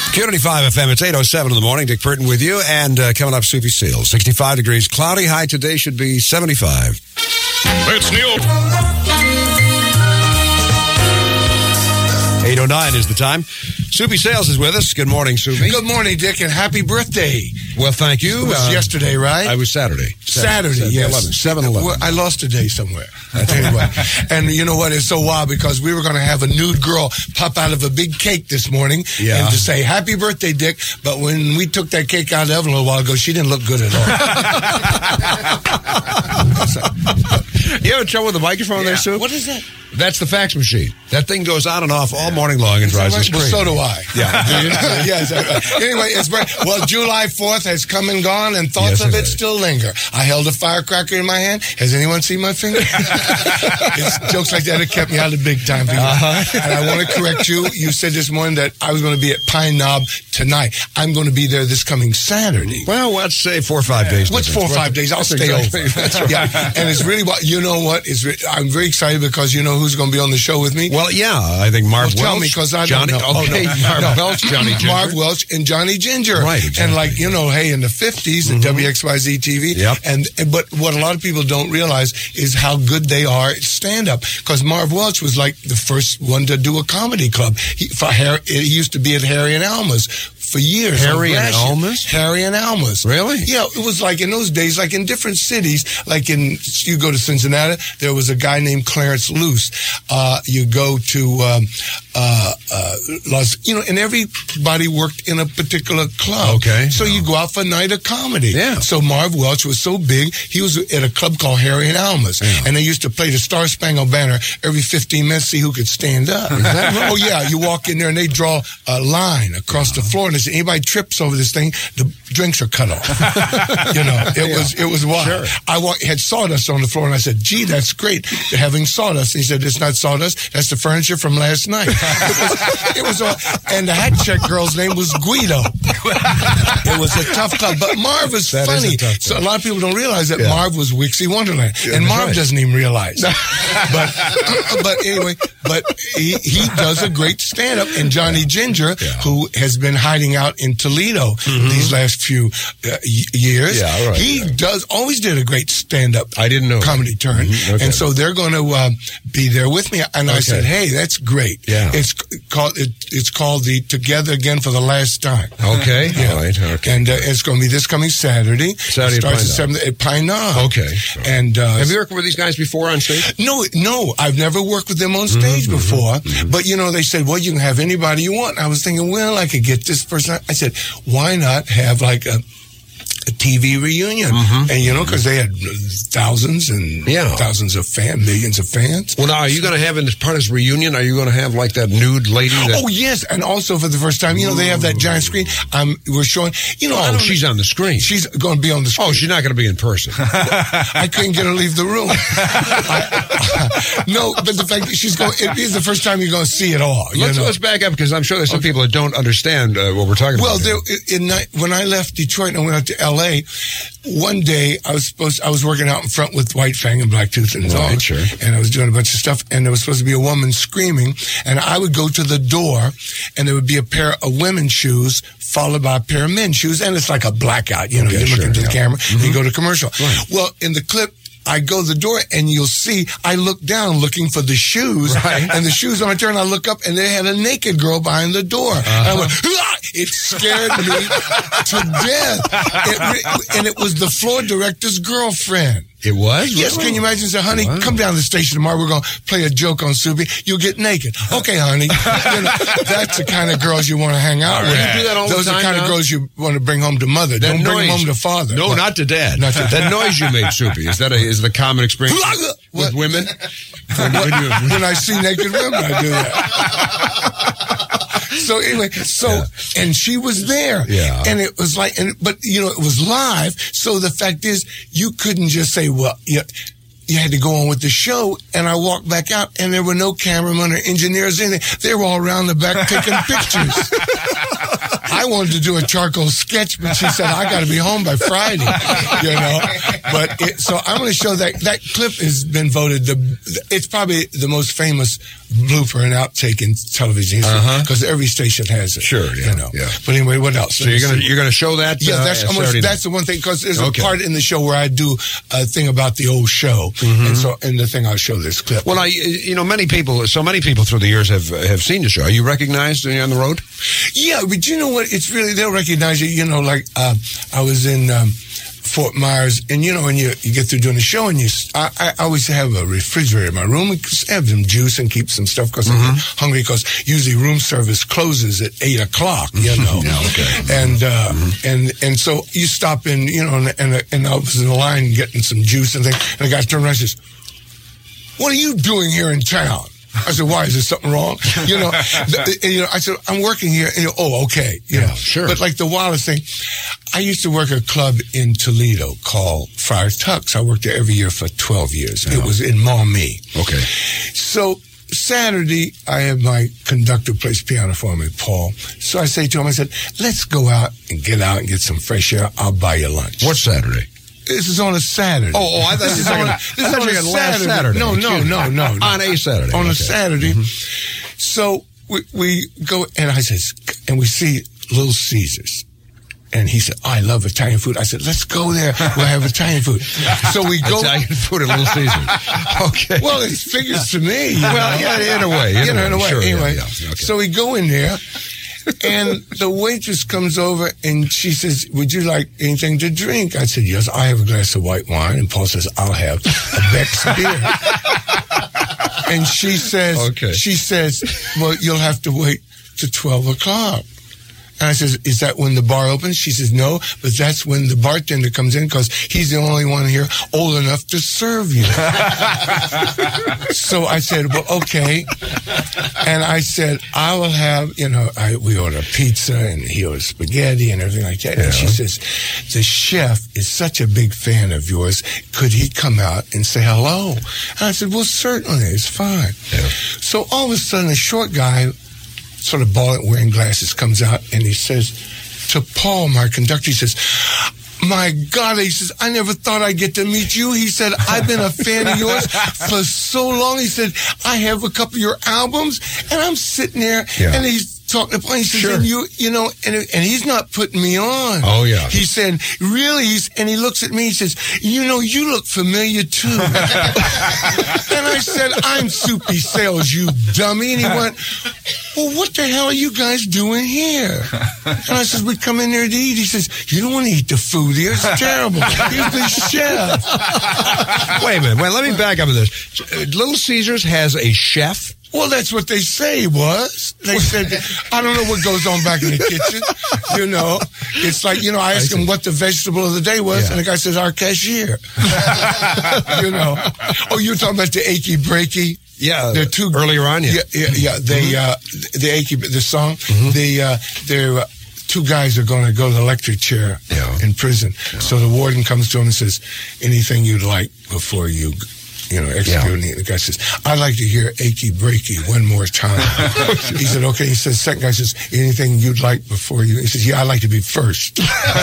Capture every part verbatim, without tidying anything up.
Q ninety-five F M, it's eight oh seven in the morning. Dick Burton with you. And uh, coming up, Soupy Seals. sixty-five degrees, cloudy. High today should be seventy-five. It's Neil. eight oh nine is the time. Soupy Sales is with us. Good morning, Soupy. Good morning, Dick, and happy birthday. Well, thank you. It was uh, yesterday, right? I was Saturday. Saturday, Saturday yes. seven eleven. Well, I lost a day somewhere. I tell you what. And you know what? It's so wild because we were going to have a nude girl pop out of a big cake this morning Yeah. and to say, happy birthday, Dick. But when we took that cake out of the oven a little while ago, she didn't look good at all. You having trouble with the microphone there, Soup? What is that? That's the fax machine. That thing goes on and off all morning long and drives us Well, crazy. so do I. Yeah. yes. I- Anyway, it's very, well, July fourth has come and gone, and thoughts Yes, of it it has. still linger. I held a firecracker in my hand. Has anyone seen my finger? It's jokes like that that kept me out of big time. Uh-huh. And I want to correct you. You said this morning that I was going to be at Pine Knob tonight. I'm going to be there this coming Saturday. Well, let's say four or five days. What's four or five days? I'll That's stay exactly- over. That's right. Yeah, and it's really what you know. What is? Re- I'm very excited because you know who's going to be on the show with me. Well, yeah, I think Marv Well, Welch. tell me, 'cause I Johnny, don't know. Okay, Oh, no. Marv No. Welch, Johnny Ginger. Marv Welch and Johnny Ginger. Right, exactly. And like, you know, hey, in the fifties at W X Y Z T V. Yep. And, and But what a lot of people don't realize is how good they are at stand-up. Because Marv Welch was like the first one to do a comedy club. He, for Harry, he used to be at Harry and Alma's for years. Harry on and Gratiot. Alma's? Harry and Alma's. Really? Yeah, it was like in those days, like in different cities, like in, you go to Cincinnati, there was a guy named Clarence Luce. Uh, you go to, um, uh, uh, Los, you know, and everybody worked in a particular club. Okay. So you go out for a night of comedy. Yeah. So Marv Welch was so big, he was at a club called Harry and Alma's. Yeah. And they used to play the Star Spangled Banner every fifteen minutes, see who could stand up. Is that right? Oh, yeah. You walk in there and they draw a line across the floor and they say, anybody trips over this thing, the drinks are cut off. You know, it Yeah. was it was wild. Sure. I walk, had sawdust on the floor and I said, gee, that's great, having sawdust. And he said, it's not sawdust, that's the furniture from last night. It was, it was all, and the hat check girl's name was Guido. It was a tough club, but Marv is That is funny. a tough So a club. lot of people don't realize that Yeah. Marv was Wixie Wonderland. Yeah, and that's Marv right. doesn't even realize. but, but anyway, but he, he does a great stand-up. And Johnny Ginger, Yeah. who has been hiding out in Toledo these last few uh, y- years, Yeah, all right, he yeah. does always did a great stand-up I didn't know that. comedy turn. Mhm, okay. And so they're going to uh, be there with me. And I Okay. said, hey, that's great. Yeah. It's c- called it, it's called the Together Again for the Last Time. Okay. Yeah. All right. Okay. And uh, it's going to be this coming Saturday. Saturday It at starts Pine at seven at Pine Knob. Okay. And uh, Have you worked with these guys before on stage? no, no, I've never worked with them on stage Mm-hmm, before. But, you know, they said, well, you can have anybody you want. And I was thinking, well, I could get this person. I said, why not have like a, a T V reunion? And, you know, because they had thousands and Mm-hmm. Yeah. thousands of fans, millions of fans. Well, now, are you going to have in this part of this reunion, are you going to have like that nude lady that... Oh, yes. And also for the first time, you know, they have that giant screen. Um, we're showing, you know, I Oh, don't- she's on the screen. she's going to be on the screen. Oh, she's not going to be in person. I couldn't get her to leave the room. I- no, but the fact that she's going, it is the first time you're going to see it all. You Let's, know? let's back up because I'm sure there's some people that don't understand uh, what we're talking Well, about. there, here. in, in, when I left Detroit and I went out to L A, one day I was supposed, I was working out in front with White Fang and Blacktooth and Right, all, sure. and I was doing a bunch of stuff, and there was supposed to be a woman screaming, and I would go to the door, and there would be a pair of women's shoes followed by a pair of men's shoes, and it's like a blackout, you know, Okay, you're sure, looking to the yeah. camera, and you go to commercial. Right. Well, in the clip, I go to the door and you'll see, I look down looking for the shoes, Right. and the shoes, and I turn, I look up, and they had a naked girl behind the door. Uh-huh. And I went, "Ah!" It scared me to death. It re- and it was the floor director's girlfriend. It was? Yes, Really? can you imagine? Say, honey, Wow. come down to the station tomorrow. We're going to play a joke on Soupy. You'll get naked. Okay, honey. You know, that's the kind of girls you want to hang out All with. right. You do that all the Those are time the kind now? of girls you want to bring home to mother. That Don't bring them noise. home to father. No, What? not to dad. Not to that dad. noise you made, Soupy, is that a, is the common experience with What? women? When, when you, When I see naked women, I do that. So anyway, so, Yeah. and she was there. Yeah. And it was like, and but, you know, it was live. So the fact is, you couldn't just say, well, you, you had to go on with the show. And I walked back out, and there were no cameramen or engineers, anything. They were all around the back taking pictures. I wanted to do a charcoal sketch, but she said, I got to be home by Friday, you know. But it, so I'm going to show that that clip has been voted the. It's probably the most famous blooper and outtake in television history because uh-huh. every station has it. Sure, yeah, you know. Yeah. But anyway, what else? So you're gonna you're gonna show that? Yeah, uh, that's almost, that's the one thing because there's okay. a part in the show where I do a thing about the old show, mm-hmm. and so in the thing I'll show this clip. Well, I you know many people, so many people through the years have have seen the show. Are you recognized on the road? Yeah, but you know what? It's really they'll recognize you. You know, like uh, I was in. Um, Fort Myers, and you know, when you, you get through doing the show, and you, I, I always have a refrigerator in my room and have some juice and keep some stuff because mm-hmm. I'm hungry. Because usually room service closes at eight o'clock, you know. Yeah, okay. And uh, mm-hmm. and and so you stop in, you know, and, and and I was in the line getting some juice and things, and the guy turned around and says, "What are you doing here in town?" I said, "Why? Is there something wrong?" You know, the, and, you know. I said, "I'm working here." And, you know, oh, okay. You yeah, know, sure. But like the wildest thing, I used to work at a club in Toledo called Friar Tuck's. I worked there every year for twelve years. Yeah. It was in Maumee. Okay. So Saturday, I have my conductor plays piano for me, Paul. So I say to him, I said, "Let's go out and get out and get some fresh air. I'll buy you lunch." What Saturday? This is on a Saturday. Oh, oh I thought this is on, this is on a Saturday. Saturday. No, no, no, no, no. On a Saturday. On okay. a Saturday. Mm-hmm. So we, we go, and I says, and we see Little Caesars. And he said, oh, "I love Italian food." I said, "Let's go there. We'll have Italian food." So we go. Italian food at Little Caesars. Okay. Well, it figures to me. You well, know? yeah, in a way. In you know, in a way. Sure, anyway, yeah, yeah. Okay. So we go in there. And the waitress comes over and she says, "Would you like anything to drink?" I said, "Yes, I have a glass of white wine." And Paul says, "I'll have a Beck's beer." And she says, okay. she says, "Well, you'll have to wait to twelve o'clock. And I says, "Is that when the bar opens?" She says, "No, but that's when the bartender comes in because he's the only one here old enough to serve you." So I said, "Well, okay." And I said, "I will have, you know, I, we order pizza and he orders spaghetti and everything like that." Yeah. And she says, "The chef is such a big fan of yours. Could he come out and say hello?" And I said, "Well, certainly, it's fine." Yeah. So all of a sudden, a short guy, sort of bald, wearing glasses, comes out and he says to Paul, my conductor, he says, "My God," he says, "I never thought I'd get to meet you." He said, "I've been a fan of yours for so long." He said, "I have a couple of your albums." And I'm sitting there yeah. and he's talking to Paul. He says, sure. and you, you know, and, and he's not putting me on. Oh, yeah. He said, "Really?" He's, and he looks at me, he says, "You know, you look familiar too." And I said, "I'm Soupy Sales, you dummy." And he went, "Well, what the hell are you guys doing here?" And I said, "We come in there to eat." He says, "You don't want to eat the food here. It's terrible. He's the chef." Wait a minute. Wait, let me back up to this. Little Caesars has a chef? Well, that's what they say was. They said, I don't know what goes on back in the kitchen. You know, it's like, you know, I asked I him what the vegetable of the day was, yeah. and the guy says, "Our cashier." You know. Oh, you're talking about the achy breaky? Yeah. They're two earlier on, yeah. Yeah, yeah, yeah. They, mm-hmm. uh, the achy, the song, mm-hmm. they, uh, they're, uh, two guys are going to go to the electric chair yeah. in prison. Yeah. So the warden comes to him and says, "Anything you'd like before you, you know, executing." Yeah. The guy says, "I'd like to hear achy breaky one more time." He said, "Okay." He says, second guy says, "Anything you'd like before you?" He says, "Yeah, I'd like to be first."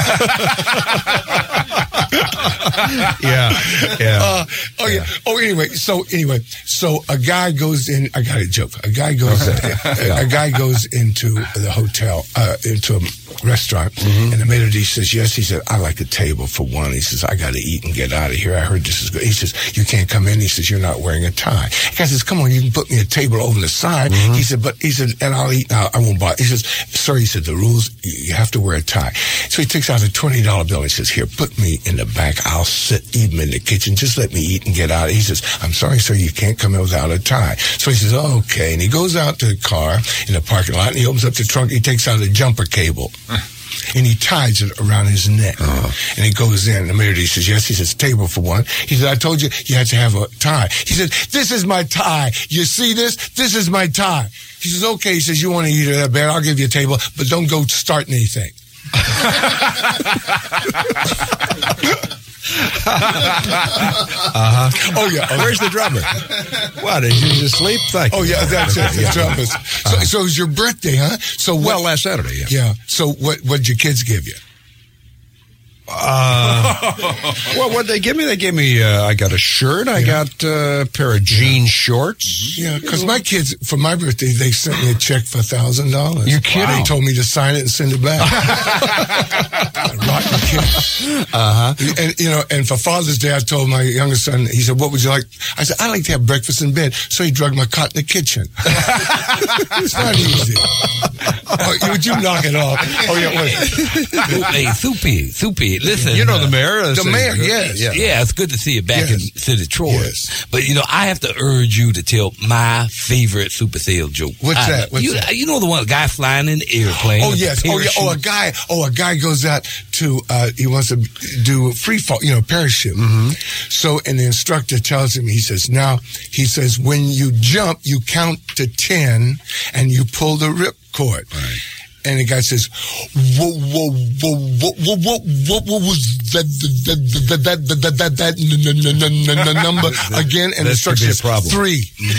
Yeah. Yeah. Uh, oh, yeah. yeah. Oh, anyway. So, anyway. So, a guy goes in. I got a joke. A guy goes a, a guy goes into the hotel, uh, into a restaurant, mm-hmm. and the maitre d' says, "Yes." He said, "I'd like a table for one." He says, "I got to eat and get out of here. I heard this is good." He says, "You can't come in." He says, "You're not wearing a tie." The guy says, "Come on, you can put me a table over the side." Mm-hmm. He said, "But," he said, "and I'll eat. I, I won't buy." He says, "Sir," he said, "the rules, you have to wear a tie." So he takes out a twenty dollar bill. He says, "Here, put me in the back. I'll sit even in the kitchen. Just let me eat and get out." He says, "I'm sorry, sir, you can't come in without a tie." So he says, "Oh, okay." And he goes out to the car in the parking lot, and he opens up the trunk. He takes out a jumper cable. And he ties it around his neck. Uh-huh. And he goes in. The maitre d' says, "Yes." He says, "Table for one." He said, "I told you you had to have a tie." He said, "This is my tie. You see this? This is my tie." He says, "Okay." He says, "You want to eat it that bad? I'll give you a table, but don't go starting anything." uh-huh. Oh, yeah. Oh, where's the drummer? What, did you just sleep? Thank oh, yeah, that's it. The drummers. So, uh-huh. so it was your birthday, huh? So what, well, last Saturday, yeah. Yeah. So what what did your kids give you? Uh, well, what they give me? They gave me. Uh, I got a shirt. I yeah. got uh, a pair of jean shorts. Yeah, because my kids, for my birthday, they sent me a check for a thousand dollars. You're kidding? They told me to sign it and send it back. Rotten kid. Uh huh. And you know, and for Father's Day, I told my youngest son. He said, "What would you like?" I said, "I like to have breakfast in bed." So he drugged my cot in the kitchen. It's not easy. Oh, would you knock it off? Oh yeah, wait. Hey, Soupy, Soupy. Listen, you know the mayor. Uh, the mayor, yes. Yeah. yeah, it's good to see you back yes. in City Troy. Yes. But, you know, I have to urge you to tell my favorite super sale joke. What's I, that? What's you, that? You know the one, the guy flying in the airplane. Oh, yes. Oh, yeah. Oh, a guy, oh, a guy goes out to, uh, he wants to do free fall, you know, parachute. Mm-hmm. So, and the instructor tells him, he says, now, he says, when you jump, you count to ten and you pull the rip cord. Right. And the guy says, "Whoa, whoa, whoa, whoa, whoa, whoa, what was that, that, that, that, that, that, that, that number again?" And the instructor says, three.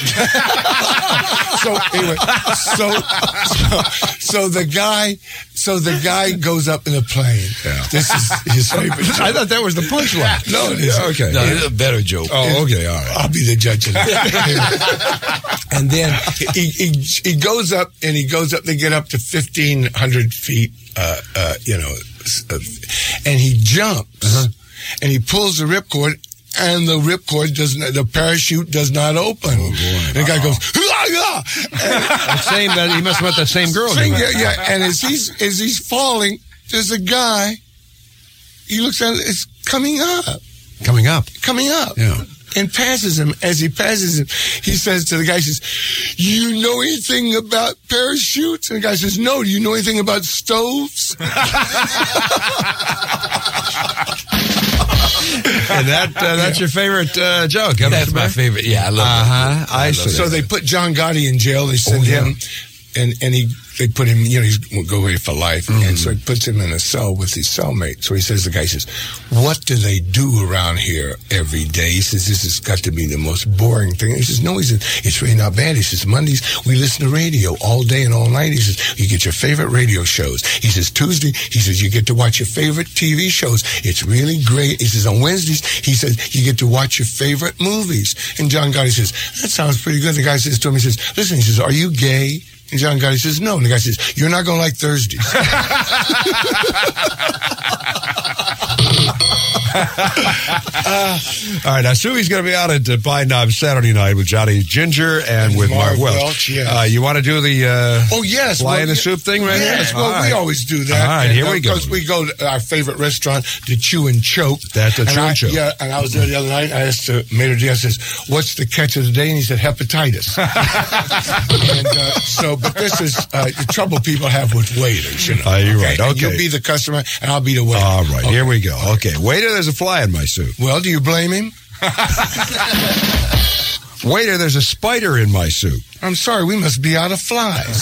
So anyway, so, so so the guy, so the guy goes up in a plane. Yeah. This is his favorite joke. I thought that was the punchline. No, it isn't. Okay. No, it's a better joke. Oh, okay, all right. I'll be the judge of that. And then he, he he goes up and he goes up. They get up to fifteen hundred feet, uh, uh, you know, uh, and he jumps uh-huh. and he pulls the ripcord, and the ripcord does not, the parachute does not open. Oh boy! And the guy goes, "Hah, yeah!" The same. Uh, he must have met that same girl. Same, yeah, yeah. And as he's as he's falling, there's a guy. He looks at it. It's coming up. Coming up. Coming up. Yeah. And passes him. As he passes him, he says to the guy, he says, "You know anything about parachutes?" And the guy says, "No. Do you know anything about stoves?" And that uh, that's yeah. your favorite uh, joke. That's my favorite. Yeah, I love uh-huh. it. I, I see. So they put John Gotti in jail. They send oh, yeah. him, and and he they put him. You know, he's going to go away for life, mm-hmm. and so he puts him in a cell with his cellmate. So he says, the guy says, "What do they do around here every day?" He says, "This has got to be the most boring thing." He says, "No," he says, "It's really not bad." He says, "Mondays we listen to radio all day and all night." He says, "You get your favorite radio shows." He says, "Tuesday," he says, "you get to watch your favorite T V shows. It's really great." He says, "On Wednesdays," he says, "you get to watch your favorite movies." And John Gotti says, "That sounds pretty good." The guy says to him, he says, "Listen," he says, "are you gay?" And John Gotti says, "No." And the guy says, "You're not going to like Thursdays." uh, all right, now Suvi's going to be out at uh, Pine Knob Saturday night with Johnny Ginger and, and with Mark, Mark Welch. Welch yes. uh, you want to do the uh, oh yes, fly well, in the yeah, soup thing right yes, here? Well, all we right. always do that. All right, and, here uh, we go. Because we go to our favorite restaurant, to Chew and Choke. That's a and Chew I, and Choke. Yeah, and I was there the other night. I asked uh, Mater Diaz, says, "What's the catch of the day?" And he said, "Hepatitis." And uh, so, but this is uh, the trouble people have with waiters. You know, uh, you're okay? right. Okay, and you'll be the customer, and I'll be the waiter. All right, okay. Here we go. Okay, waiter, there's a fly in my soup. Well, do you blame him? Waiter, there's a spider in my soup. I'm sorry, we must be out of flies.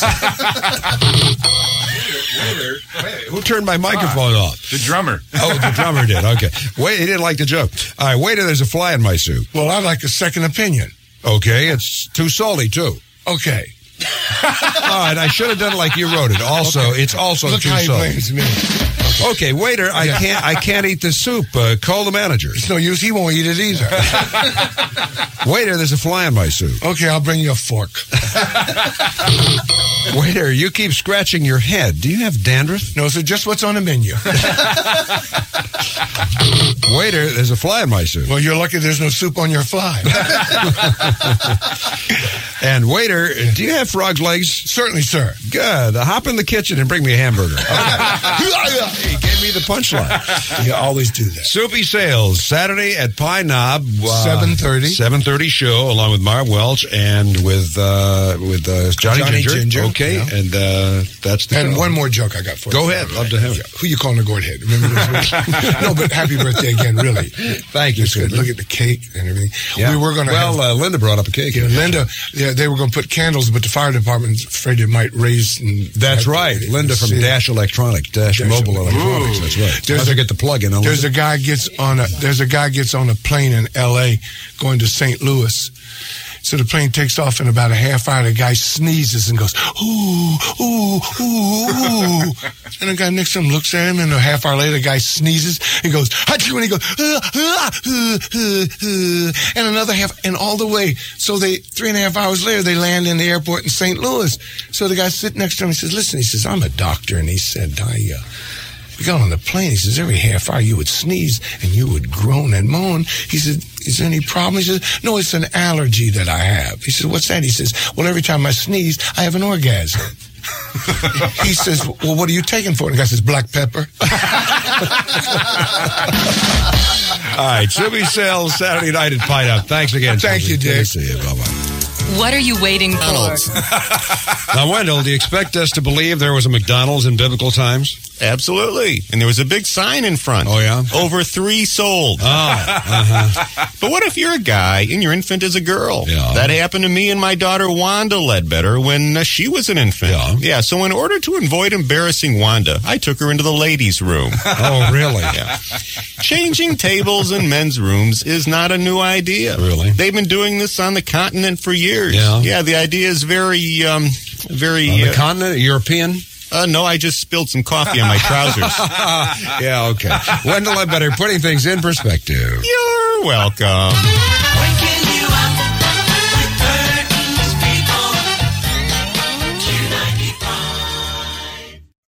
Waiter, waiter, who turned my microphone ah, off? The drummer. Oh, the drummer did. Okay. Wait, he didn't like the joke. All right, waiter, there's a fly in my soup. Well, I'd like a second opinion. Okay, it's too salty, too. Okay. All right, I should have done it like you wrote it. Also, okay. It's also Look too how he salty. blames me. Okay. okay, waiter, I yeah. can't I can't eat this soup. Uh, call the manager. It's no use. He won't eat it either. Waiter, there's a fly in my soup. Okay, I'll bring you a fork. Waiter, you keep scratching your head. Do you have dandruff? No, sir, just what's on the menu. Waiter, there's a fly in my soup. Well, you're lucky there's no soup on your fly. And waiter, do you have frog's legs? Certainly, sir. Good. Uh, hop in the kitchen and bring me a hamburger. He gave me the punchline. You always do that. Soupy Sales, Saturday at Pine Knob. Uh, seven thirty. seven thirty show, along with Mark Welch and with uh, with uh, Johnny, Johnny Ginger. Ginger. Okay, yeah. and uh, that's the And show. one more joke I got for Go you. Go ahead. Love to have it. Who you calling a gourd head? Remember this? No, but happy birthday again, really. Thank you, sir. Look at the cake and everything. Yeah. We were going to Well, have, uh, Linda brought up a cake. Yeah, Linda, yeah, they were going to put candles, but the fire department's afraid it might raise. And that's right. To, Linda from Dash Electronic, Dash, Dash Mobile Electronics. Ooh. That's right. There's a, get the plug in. There's a guy gets on a. There's a guy gets on a plane in L A going to Saint Louis, So the plane takes off in about a half hour. The guy sneezes and goes, ooh, ooh, ooh, ooh. And the guy next to him looks at him, and a half hour later, the guy sneezes. He goes, achoo, and he goes, uh, uh, uh, uh, uh, and another half, and all the way. So they, three and a half hours later, they land in the airport in Saint Louis. So the guy sitting next to him, he says, listen, he says, I'm a doctor. And he said, I, uh, we got on the plane. He says, every half hour you would sneeze and you would groan and moan. He said, is there any problem? He says, no, it's an allergy that I have. He says, what's that? He says, well, every time I sneeze, I have an orgasm. He says, well, what are you taking for it? The guy says, black pepper. All right, Subi Sales, Saturday night at Pine Up. Thanks again. Thank Subi. you, Dick. Good to see you. Bye-bye. What are you waiting for? Now, Wendell, do you expect us to believe there was a McDonald's in biblical times? Absolutely. And there was a big sign in front. Oh, yeah? Over three sold. Oh, uh-huh. But what if you're a guy and your infant is a girl? Yeah. That happened to me and my daughter Wanda Ledbetter when uh, she was an infant. Yeah. Yeah, so in order to avoid embarrassing Wanda, I took her into the ladies' room. Oh, really? Yeah. Changing tables in men's rooms is not a new idea. Really? They've been doing this on the continent for years. Yeah. Yeah, the idea is very, um, very... On the uh, continent, European? Uh, no, I just spilled some coffee on my trousers. Yeah, okay. Wendell Ledbetter, putting things in perspective. You're welcome.